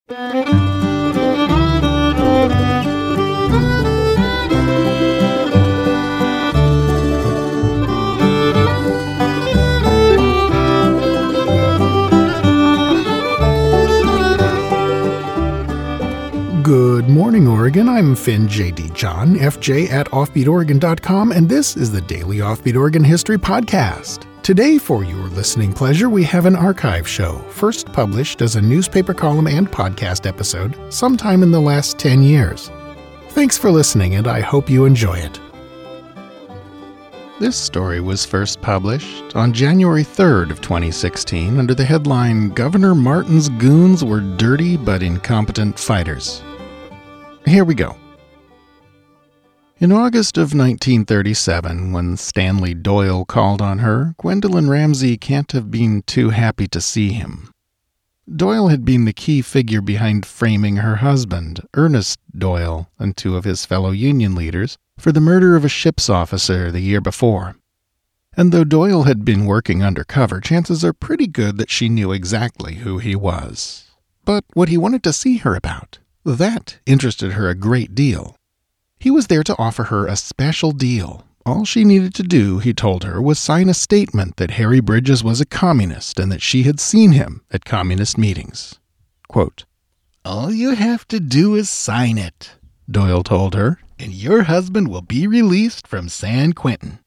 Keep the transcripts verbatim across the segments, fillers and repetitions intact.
Good morning, Oregon. I'm Finn J D. John, F J at offbeat oregon dot com, and this is the Daily Offbeat Oregon History Podcast. Today, for your listening pleasure, we have an archive show, first published as a newspaper column and podcast episode sometime in the last ten years. Thanks for listening, and I hope you enjoy it. This story was first published on January third of twenty sixteen under the headline, Governor Martin's Goons Were Dirty But Incompetent Fighters. Here we go. In August of nineteen thirty-seven, when Stanley Doyle called on her, Gwendolyn Ramsey can't have been too happy to see him. Doyle had been the key figure behind framing her husband, Ernest Doyle, and two of his fellow Union leaders, for the murder of a ship's officer the year before. And though Doyle had been working undercover, chances are pretty good that she knew exactly who he was. But what he wanted to see her about, that interested her a great deal. He was there to offer her a special deal. All she needed to do, he told her, was sign a statement that Harry Bridges was a communist and that she had seen him at communist meetings. Quote, "All you have to do is sign it," Doyle told her, "and your husband will be released from San Quentin."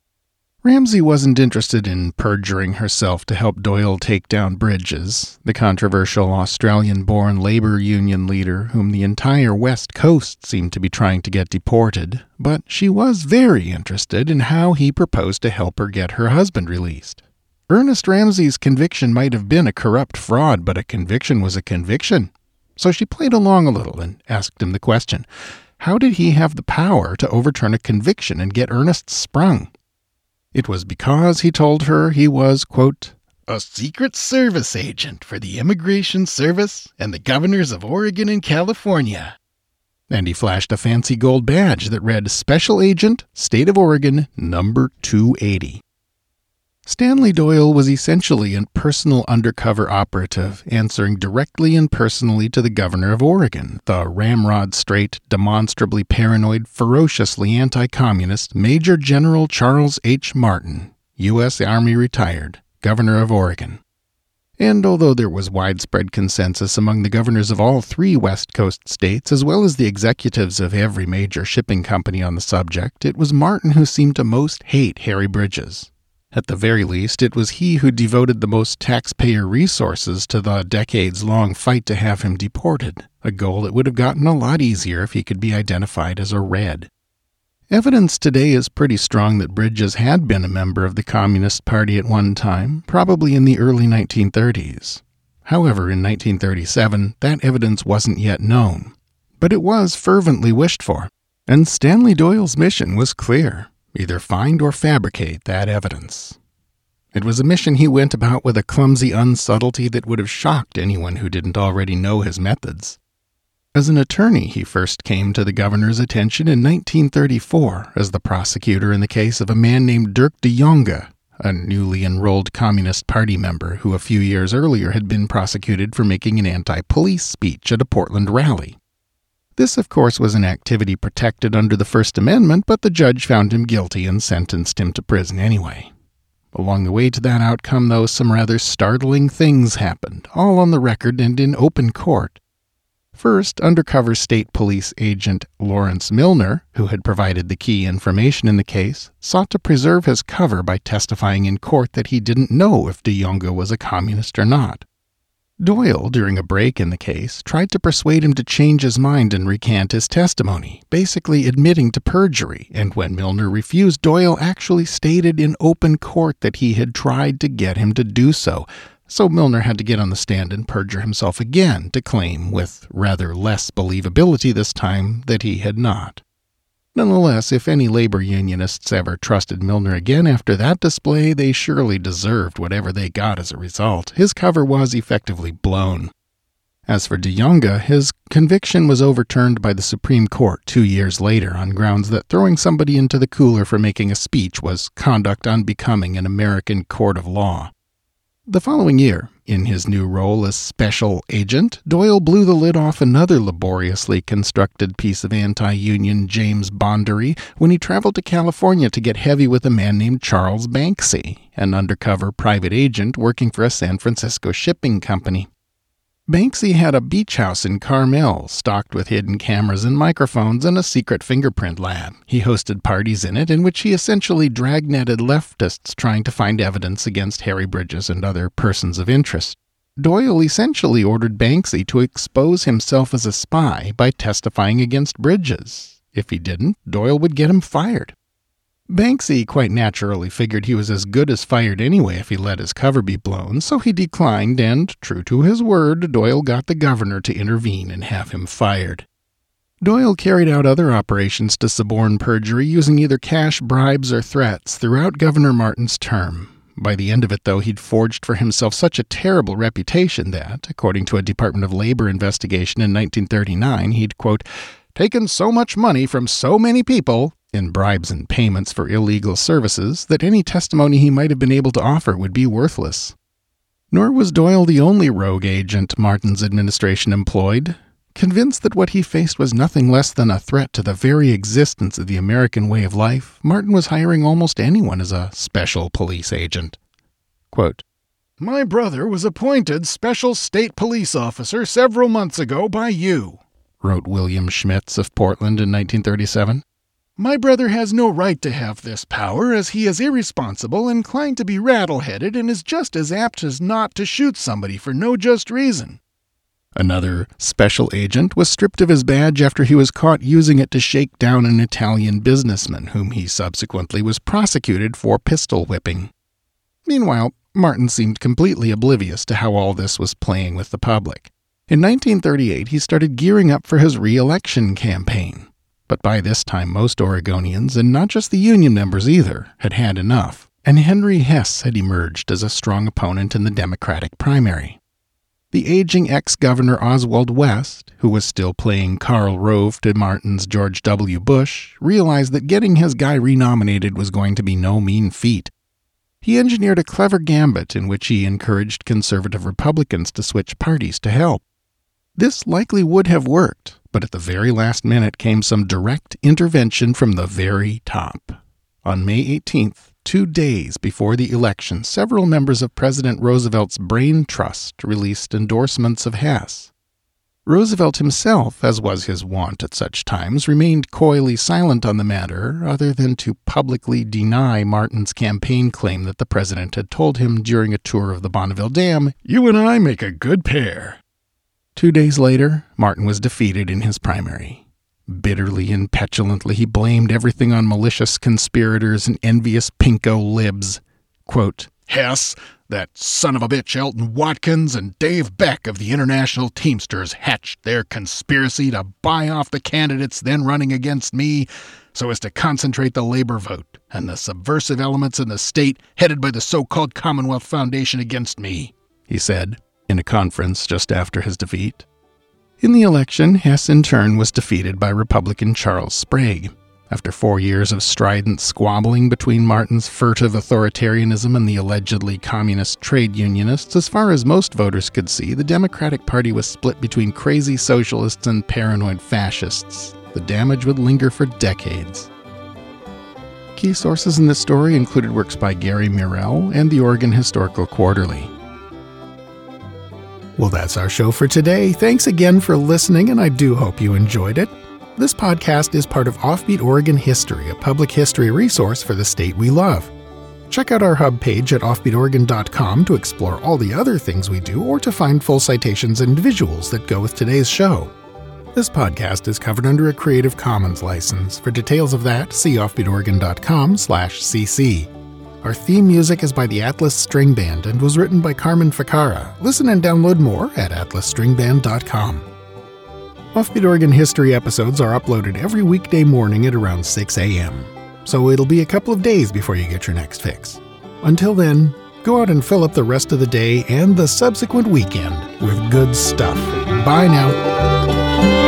Ramsey wasn't interested in perjuring herself to help Doyle take down Bridges, the controversial Australian-born labor union leader whom the entire West Coast seemed to be trying to get deported, but she was very interested in how he proposed to help her get her husband released. Ernest Ramsey's conviction might have been a corrupt fraud, but a conviction was a conviction. So she played along a little and asked him the question, how did he have the power to overturn a conviction and get Ernest sprung? It was because, he told her, he was, quote, "a Secret Service agent for the Immigration Service and the governors of Oregon and California." And he flashed a fancy gold badge that read Special Agent, State of Oregon, number two eighty. Stanley Doyle was essentially a personal undercover operative, answering directly and personally to the governor of Oregon, the ramrod-straight, demonstrably paranoid, ferociously anti-communist Major General Charles H. Martin, U S Army retired, governor of Oregon. And although there was widespread consensus among the governors of all three West Coast states, as well as the executives of every major shipping company on the subject, it was Martin who seemed to most hate Harry Bridges. At the very least, it was he who devoted the most taxpayer resources to the decades-long fight to have him deported, a goal that would have gotten a lot easier if he could be identified as a Red. Evidence today is pretty strong that Bridges had been a member of the Communist Party at one time, probably in the early nineteen thirties. However, in nineteen thirty-seven, that evidence wasn't yet known. But it was fervently wished for, and Stanley Doyle's mission was clear. Either find or fabricate that evidence. It was a mission he went about with a clumsy unsubtlety that would have shocked anyone who didn't already know his methods. As an attorney, he first came to the governor's attention in nineteen thirty-four as the prosecutor in the case of a man named Dirk de Jonge, a newly enrolled Communist Party member who a few years earlier had been prosecuted for making an anti-police speech at a Portland rally. This, of course, was an activity protected under the First Amendment, but the judge found him guilty and sentenced him to prison anyway. Along the way to that outcome, though, some rather startling things happened, all on the record and in open court. First, undercover state police agent Lawrence Milner, who had provided the key information in the case, sought to preserve his cover by testifying in court that he didn't know if de Jonge was a communist or not. Doyle, during a break in the case, tried to persuade him to change his mind and recant his testimony, basically admitting to perjury, and when Milner refused, Doyle actually stated in open court that he had tried to get him to do so, so Milner had to get on the stand and perjure himself again to claim, with rather less believability this time, that he had not. Nonetheless, if any labor unionists ever trusted Milner again after that display, they surely deserved whatever they got as a result. His cover was effectively blown. As for de Jonge, his conviction was overturned by the Supreme Court two years later on grounds that throwing somebody into the cooler for making a speech was conduct unbecoming an American court of law. The following year, in his new role as special agent, Doyle blew the lid off another laboriously constructed piece of anti-union James Bondery when he traveled to California to get heavy with a man named Charles Banksy, an undercover private agent working for a San Francisco shipping company. Banksy had a beach house in Carmel, stocked with hidden cameras and microphones and a secret fingerprint lab. He hosted parties in it in which he essentially dragnetted leftists trying to find evidence against Harry Bridges and other persons of interest. Doyle essentially ordered Banksy to expose himself as a spy by testifying against Bridges. If he didn't, Doyle would get him fired. Banksy quite naturally figured he was as good as fired anyway if he let his cover be blown, so he declined and, true to his word, Doyle got the governor to intervene and have him fired. Doyle carried out other operations to suborn perjury using either cash, bribes, or threats throughout Governor Martin's term. By the end of it, though, he'd forged for himself such a terrible reputation that, according to a Department of Labor investigation in nineteen thirty-nine, he'd, quote, taken so much money from so many people in bribes and payments for illegal services that any testimony he might have been able to offer would be worthless. Nor was Doyle the only rogue agent Martin's administration employed. Convinced that what he faced was nothing less than a threat to the very existence of the American way of life, Martin was hiring almost anyone as a special police agent. Quote, "My brother was appointed special state police officer several months ago by you," wrote William Schmitz of Portland in nineteen thirty-seven. "My brother has no right to have this power, as he is irresponsible, inclined to be rattle-headed, and is just as apt as not to shoot somebody for no just reason." Another special agent was stripped of his badge after he was caught using it to shake down an Italian businessman, whom he subsequently was prosecuted for pistol whipping. Meanwhile, Martin seemed completely oblivious to how all this was playing with the public. In nineteen thirty-eight, he started gearing up for his re-election campaign. But by this time, most Oregonians, and not just the Union members either, had had enough, and Henry Hess had emerged as a strong opponent in the Democratic primary. The aging ex-governor Oswald West, who was still playing Karl Rove to Martin's George W. Bush, realized that getting his guy renominated was going to be no mean feat. He engineered a clever gambit in which he encouraged conservative Republicans to switch parties to help. This likely would have worked, but at the very last minute came some direct intervention from the very top. On May eighteenth, two days before the election, several members of President Roosevelt's Brain Trust released endorsements of Hess. Roosevelt himself, as was his wont at such times, remained coyly silent on the matter, other than to publicly deny Martin's campaign claim that the president had told him during a tour of the Bonneville Dam, "You and I make a good pair." Two days later, Martin was defeated in his primary. Bitterly and petulantly, he blamed everything on malicious conspirators and envious pinko libs. Quote, "Hess, that son of a bitch Elton Watkins, and Dave Beck of the International Teamsters hatched their conspiracy to buy off the candidates then running against me so as to concentrate the labor vote and the subversive elements in the state headed by the so-called Commonwealth Foundation against me," he said in a conference just after his defeat. In the election, Hess in turn was defeated by Republican Charles Sprague. After four years of strident squabbling between Martin's furtive authoritarianism and the allegedly communist trade unionists, as far as most voters could see, the Democratic Party was split between crazy socialists and paranoid fascists. The damage would linger for decades. Key sources in this story included works by Gary Murrell and the Oregon Historical Quarterly. Well, that's our show for today. Thanks again for listening, and I do hope you enjoyed it. This podcast is part of Offbeat Oregon History, a public history resource for the state we love. Check out our hub page at offbeat oregon dot com to explore all the other things we do or to find full citations and visuals that go with today's show. This podcast is covered under a Creative Commons license. For details of that, see offbeat oregon dot com slash c c. Our theme music is by the Atlas String Band and was written by Carmen Ficara. Listen and download more at atlas string band dot com. Offbeat Oregon History episodes are uploaded every weekday morning at around six a.m., so it'll be a couple of days before you get your next fix. Until then, go out and fill up the rest of the day and the subsequent weekend with good stuff. Bye now.